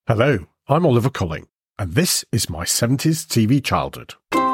Hello, I'm Oliver Colling, and this is my 70s TV childhood.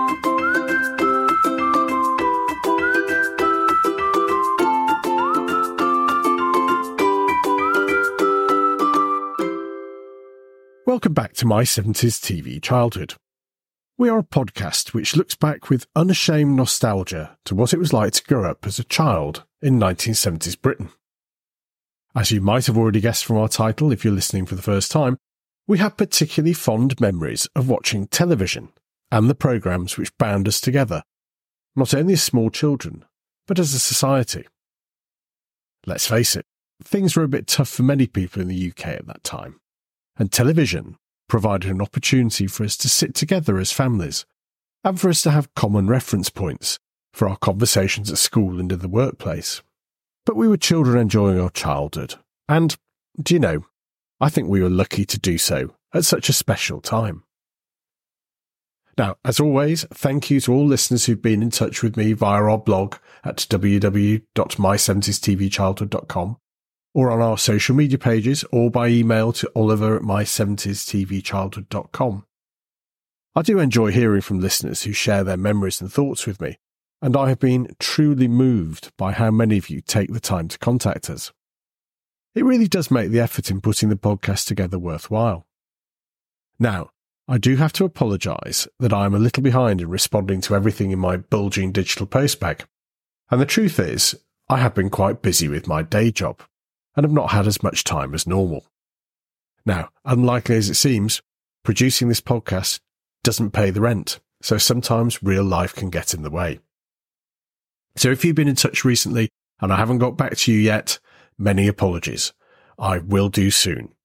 Welcome back to my 70s TV childhood. We are a podcast which looks back with unashamed nostalgia to what it was like to grow up as a child in 1970s Britain. As you might have already guessed from our title if you're listening for the first time, we have particularly fond memories of watching television and the programmes which bound us together, not only as small children, but as a society. Let's face it, things were a bit tough for many people in the UK at that time, and television provided an opportunity for us to sit together as families, and for us to have common reference points for our conversations at school and in the workplace. But we were children enjoying our childhood, and, do you know, I think we were lucky to do so at such a special time. Now, as always, thank you to all listeners who've been in touch with me via our blog at www.my70stvchildhood.com, or on our social media pages, or by email to oliver@my70stvchildhood.com. I do enjoy hearing from listeners who share their memories and thoughts with me, and I have been truly moved by how many of you take the time to contact us. It really does make the effort in putting the podcast together worthwhile. Now, I do have to apologise that I am a little behind in responding to everything in my bulging digital postbag, and the truth is, I have been quite busy with my day job, and have not had as much time as normal. Now, unlikely as it seems, producing this podcast doesn't pay the rent, so sometimes real life can get in the way. So if you've been in touch recently and I haven't got back to you yet, many apologies. I will do soon.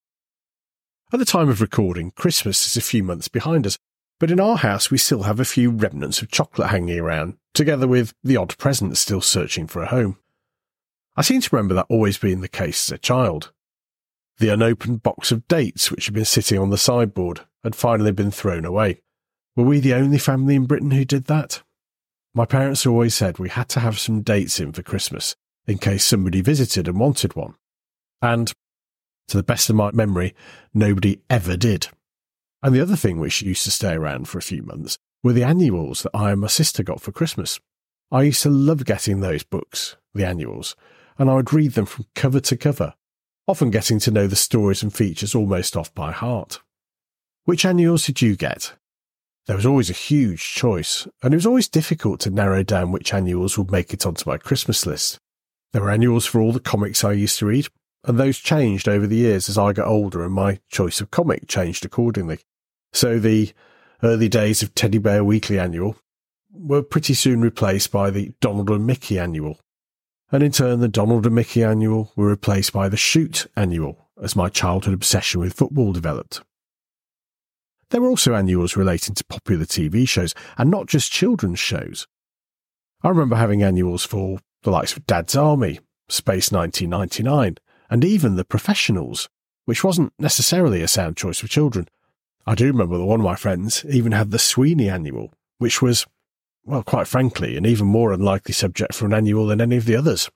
At the time of recording, Christmas is a few months behind us, but in our house we still have a few remnants of chocolate hanging around, together with the odd present still searching for a home. I seem to remember that always being the case as a child. The unopened box of dates which had been sitting on the sideboard had finally been thrown away. Were we the only family in Britain who did that? My parents always said we had to have some dates in for Christmas, in case somebody visited and wanted one. And, to the best of my memory, nobody ever did. And the other thing which used to stay around for a few months were the annuals that I and my sister got for Christmas. I used to love getting those books, the annuals, and I would read them from cover to cover, often getting to know the stories and features almost off by heart. Which annuals did you get? There was always a huge choice, and it was always difficult to narrow down which annuals would make it onto my Christmas list. There were annuals for all the comics I used to read, and those changed over the years as I got older and my choice of comic changed accordingly. So the early days of Teddy Bear Weekly Annual were pretty soon replaced by the Donald and Mickey Annual. And in turn, the Donald and Mickey Annual were replaced by the Shoot Annual as my childhood obsession with football developed. There were also annuals relating to popular TV shows, and not just children's shows. I remember having annuals for the likes of Dad's Army, Space 1999, and even The Professionals, which wasn't necessarily a sound choice for children. I do remember that one of my friends even had the Sweeney Annual, which was, well, quite frankly, an even more unlikely subject for an annual than any of the others.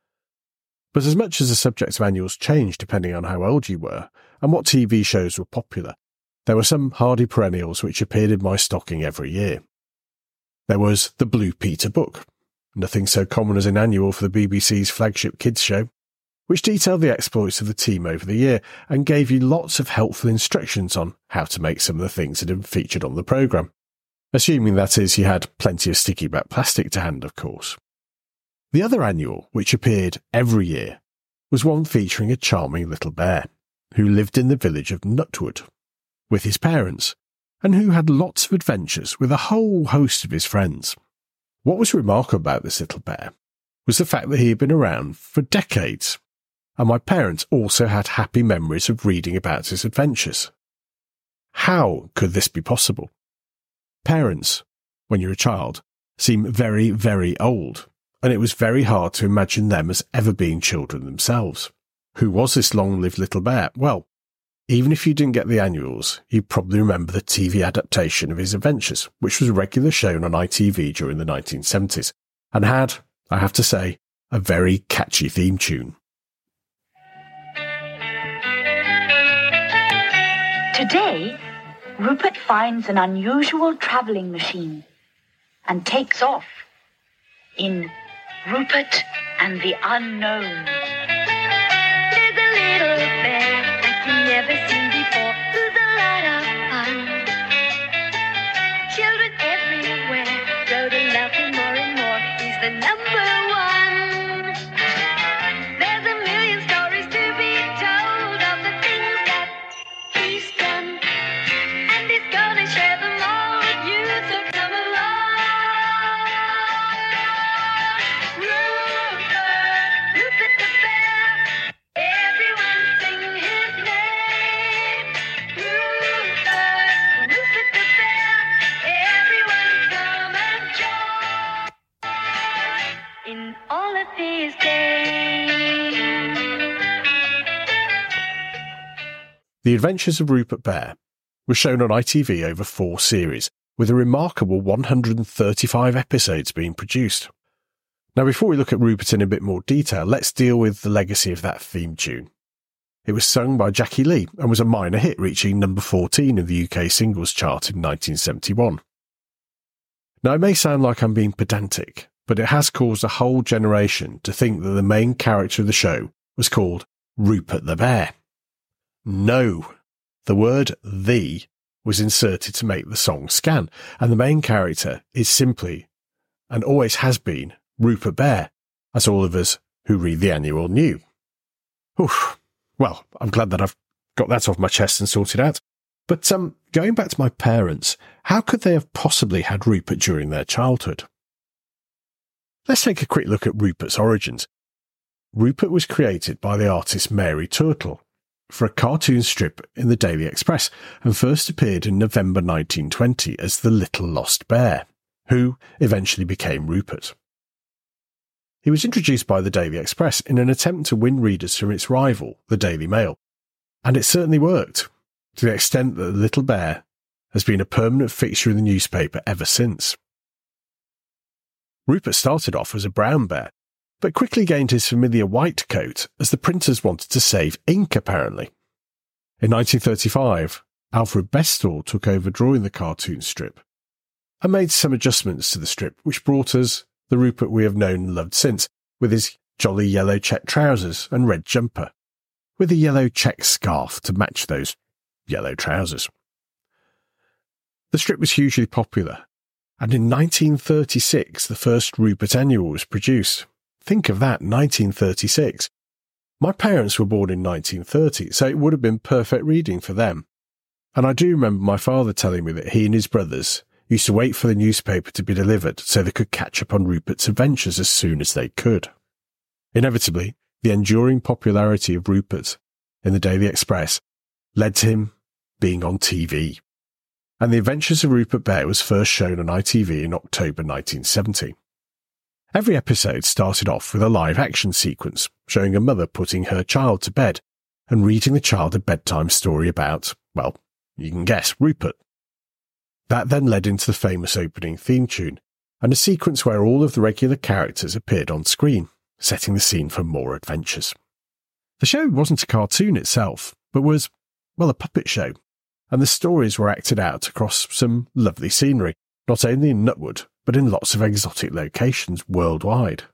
But as much as the subject of annuals changed depending on how old you were and what TV shows were popular, there were some hardy perennials which appeared in my stocking every year. There was the Blue Peter book, nothing so common as an annual for the BBC's flagship kids show, which detailed the exploits of the team over the year and gave you lots of helpful instructions on how to make some of the things that had been featured on the programme. Assuming, that is, you had plenty of sticky back plastic to hand, of course. The other annual, which appeared every year, was one featuring a charming little bear, who lived in the village of Nutwood, with his parents, and who had lots of adventures with a whole host of his friends. What was remarkable about this little bear was the fact that he had been around for decades, and my parents also had happy memories of reading about his adventures. How could this be possible? Parents, when you're a child, seem very, very old, and it was very hard to imagine them as ever being children themselves. Who was this long-lived little bear? Well, even if you didn't get the annuals, you probably remember the TV adaptation of his adventures, which was regularly shown on ITV during the 1970s, and had, I have to say, a very catchy theme tune. Today, Rupert finds an unusual traveling machine and takes off in Rupert and the Unknown. There's a little bear like you've never seen before, who's a lot of fun. Children everywhere grow to love him more and more. He's the number one. There's a million stories to be told of the things that he's done, and he's gonna share them all with you, so come along. Rupert, Rupert the bear, everyone sing his name. Rupert, Rupert the bear, everyone come and join in all of his games. The Adventures of Rupert Bear was shown on ITV over 4 series, with a remarkable 135 episodes being produced. Now, before we look at Rupert in a bit more detail, let's deal with the legacy of that theme tune. It was sung by Jackie Lee and was a minor hit, reaching number 14 in the UK singles chart in 1971. Now, it may sound like I'm being pedantic, but it has caused a whole generation to think that the main character of the show was called Rupert the Bear. No, the word "the" was inserted to make the song scan, and the main character is simply, and always has been, Rupert Bear, as all of us who read the annual knew. Oof. Well, I'm glad that I've got that off my chest and sorted out. But going back to my parents, how could they have possibly had Rupert during their childhood? Let's take a quick look at Rupert's origins. Rupert was created by the artist Mary Turtle for a cartoon strip in the Daily Express and first appeared in November 1920 as the Little Lost Bear, who eventually became Rupert. He was introduced by the Daily Express in an attempt to win readers from its rival, the Daily Mail, and it certainly worked, to the extent that the Little Bear has been a permanent fixture in the newspaper ever since. Rupert started off as a brown bear, but quickly gained his familiar white coat as the printers wanted to save ink, apparently. In 1935, Alfred Bestall took over drawing the cartoon strip and made some adjustments to the strip, which brought us the Rupert we have known and loved since, with his jolly yellow check trousers and red jumper, with a yellow check scarf to match those yellow trousers. The strip was hugely popular, and in 1936 the first Rupert Annual was produced. Think of that, 1936. My parents were born in 1930, so it would have been perfect reading for them. And I do remember my father telling me that he and his brothers used to wait for the newspaper to be delivered so they could catch up on Rupert's adventures as soon as they could. Inevitably, the enduring popularity of Rupert in the Daily Express led to him being on TV. And The Adventures of Rupert Bear was first shown on ITV in October 1970. Every episode started off with a live action sequence showing a mother putting her child to bed and reading the child a bedtime story about, well, you can guess, Rupert. That then led into the famous opening theme tune and a sequence where all of the regular characters appeared on screen, setting the scene for more adventures. The show wasn't a cartoon itself, but was, well, a puppet show, and the stories were acted out across some lovely scenery, not only in Nutwood, but in lots of exotic locations worldwide.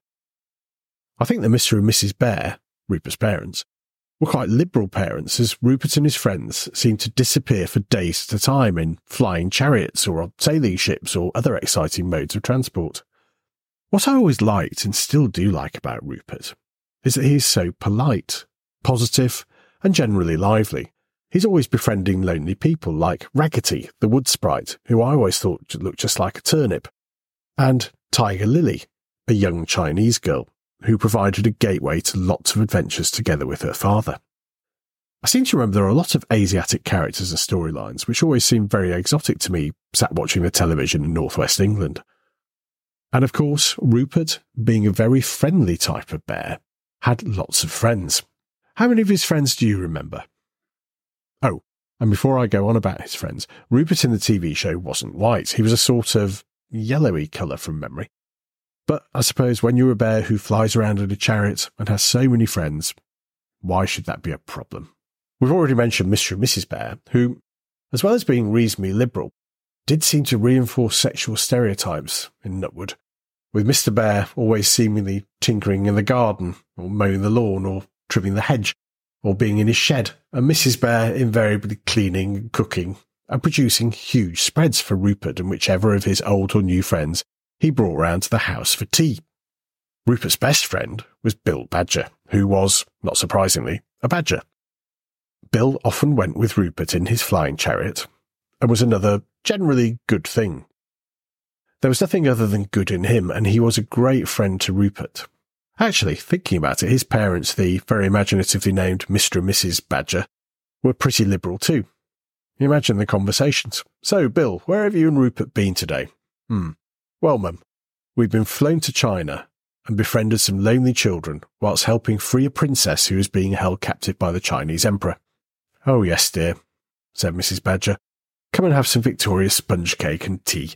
I think that Mr. and Mrs. Bear, Rupert's parents, were quite liberal parents, as Rupert and his friends seemed to disappear for days at a time in flying chariots or on sailing ships or other exciting modes of transport. What I always liked and still do like about Rupert is that he is so polite, positive, and generally lively. He's always befriending lonely people like Raggedy, the wood sprite, who I always thought looked just like a turnip, and Tiger Lily, a young Chinese girl, who provided a gateway to lots of adventures together with her father. I seem to remember there are a lot of Asiatic characters and storylines, which always seemed very exotic to me, sat watching the television in northwest England. And of course, Rupert, being a very friendly type of bear, had lots of friends. How many of his friends do you remember? Oh, and before I go on about his friends, Rupert in the TV show wasn't white. He was a sort of yellowy colour from memory. But I suppose when you're a bear who flies around in a chariot and has so many friends, why should that be a problem? We've already mentioned Mr. and Mrs. Bear, who as well as being reasonably liberal, did seem to reinforce sexual stereotypes in Nutwood, with Mr. Bear always seemingly tinkering in the garden, or mowing the lawn, or trimming the hedge, or being in his shed, and Mrs. Bear invariably cleaning and cooking and producing huge spreads for Rupert and whichever of his old or new friends he brought round to the house for tea. Rupert's best friend was Bill Badger, who was, not surprisingly, a badger. Bill often went with Rupert in his flying chariot, and was another generally good thing. There was nothing other than good in him, and he was a great friend to Rupert. Actually, thinking about it, his parents, the very imaginatively named Mr. and Mrs. Badger, were pretty liberal too. You imagine the conversations. "So, Bill, where have you and Rupert been today?" "Well, Mum, we've been flown to China and befriended some lonely children whilst helping free a princess who was being held captive by the Chinese emperor." "Oh, yes, dear," said Mrs. Badger. "Come and have some Victoria sponge cake and tea."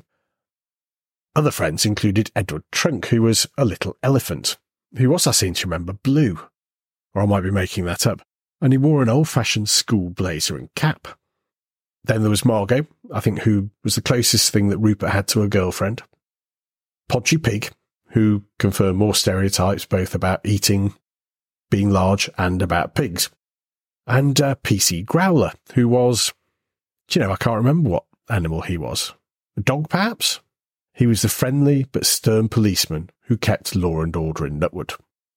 Other friends included Edward Trunk, who was a little elephant, who was, I seem to remember, blue. Or I might be making that up. And he wore an old-fashioned school blazer and cap. Then there was Margot, I think, who was the closest thing that Rupert had to a girlfriend. Podgy Pig, who confirmed more stereotypes both about eating, being large, and about pigs. And PC Growler, who was, I can't remember what animal he was. A dog, perhaps? He was the friendly but stern policeman who kept law and order in Nutwood.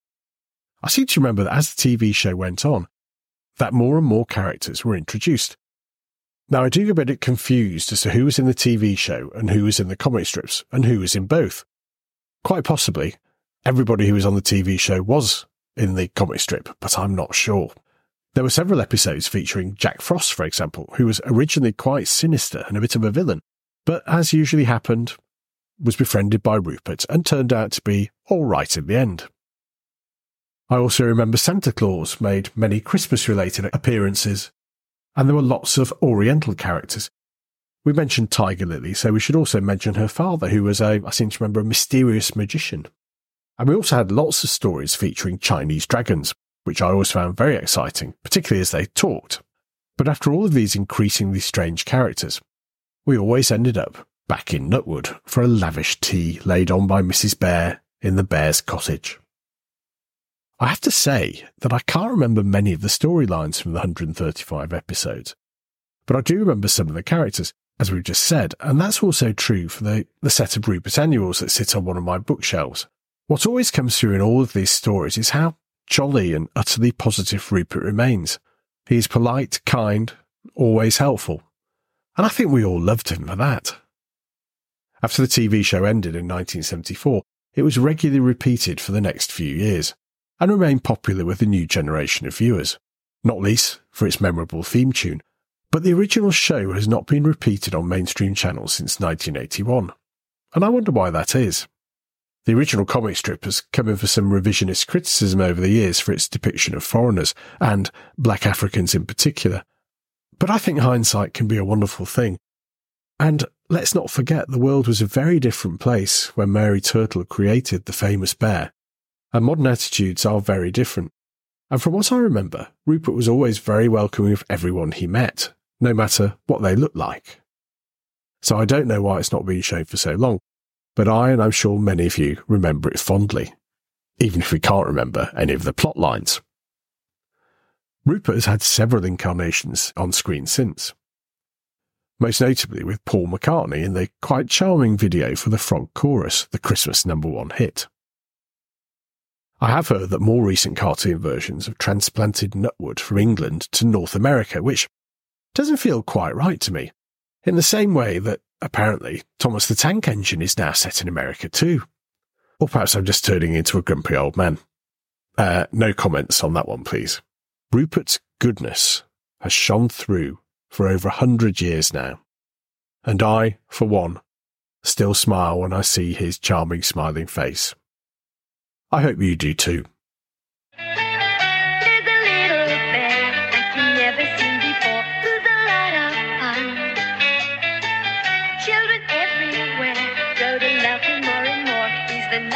I seem to remember that as the TV show went on, that more and more characters were introduced. Now, I do get a bit confused as to who was in the TV show and who was in the comic strips and who was in both. Quite possibly, everybody who was on the TV show was in the comic strip, but I'm not sure. There were several episodes featuring Jack Frost, for example, who was originally quite sinister and a bit of a villain, but as usually happened, was befriended by Rupert and turned out to be all right in the end. I also remember Santa Claus made many Christmas-related appearances, and there were lots of Oriental characters. We mentioned Tiger Lily, so we should also mention her father, who was I seem to remember, a mysterious magician. And we also had lots of stories featuring Chinese dragons, which I always found very exciting, particularly as they talked. But after all of these increasingly strange characters, we always ended up back in Nutwood for a lavish tea laid on by Mrs. Bear in the Bear's cottage. I have to say that I can't remember many of the storylines from the 135 episodes, but I do remember some of the characters, as we've just said, and that's also true for the set of Rupert annuals that sit on one of my bookshelves. What always comes through in all of these stories is how jolly and utterly positive Rupert remains. He is polite, kind, always helpful, and I think we all loved him for that. After the TV show ended in 1974, it was regularly repeated for the next few years, and remained popular with a new generation of viewers, not least for its memorable theme tune. But the original show has not been repeated on mainstream channels since 1981, and I wonder why that is. The original comic strip has come in for some revisionist criticism over the years for its depiction of foreigners, and black Africans in particular. But I think hindsight can be a wonderful thing. And let's not forget the world was a very different place when Mary Turtle created the famous bear, and modern attitudes are very different. And from what I remember, Rupert was always very welcoming of everyone he met, no matter what they looked like. So I don't know why it's not been shown for so long, but I, and I'm sure many of you, remember it fondly, even if we can't remember any of the plot lines. Rupert has had several incarnations on screen since, most notably with Paul McCartney in the quite charming video for the Frog Chorus, the Christmas #1 hit. I have heard that more recent cartoon versions have transplanted Nutwood from England to North America, which doesn't feel quite right to me, in the same way that, apparently, Thomas the Tank Engine is now set in America too. Or perhaps I'm just turning into a grumpy old man. No comments on that one, please. Rupert's goodness has shone through for over 100 years now, and I, for one, still smile when I see his charming smiling face. I hope you do too. There's a little bear like you've never seen before, who's a lot of fun. Children everywhere grow to love him more and more. He's the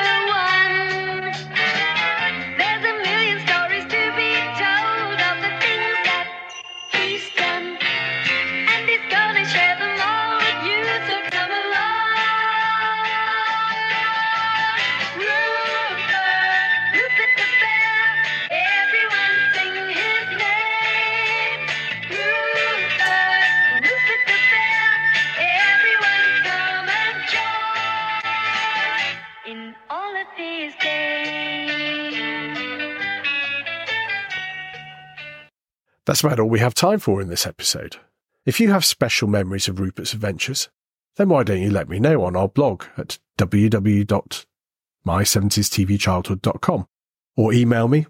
#1. There's a million stories to be told of the things that he's done, and That's about all we have time for in this episode. If you have special memories of Rupert's adventures, then why don't you let me know on our blog at www.my70stvchildhood.com or email me,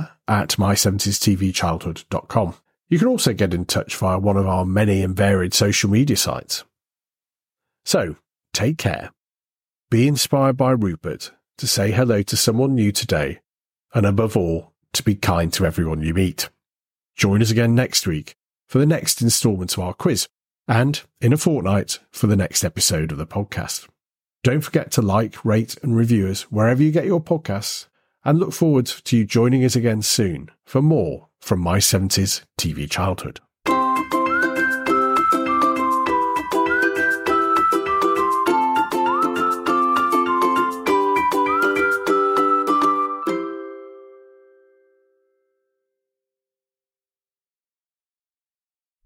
oliver@my70stvchildhood.com. You can also get in touch via one of our many and varied social media sites. So, take care. Be inspired by Rupert to say hello to someone new today, and above all, to be kind to everyone you meet. Join us again next week for the next instalment of our quiz, and in a fortnight for the next episode of the podcast. Don't forget to like, rate and review us wherever you get your podcasts, and look forward to you joining us again soon for more from My 70s TV Childhood.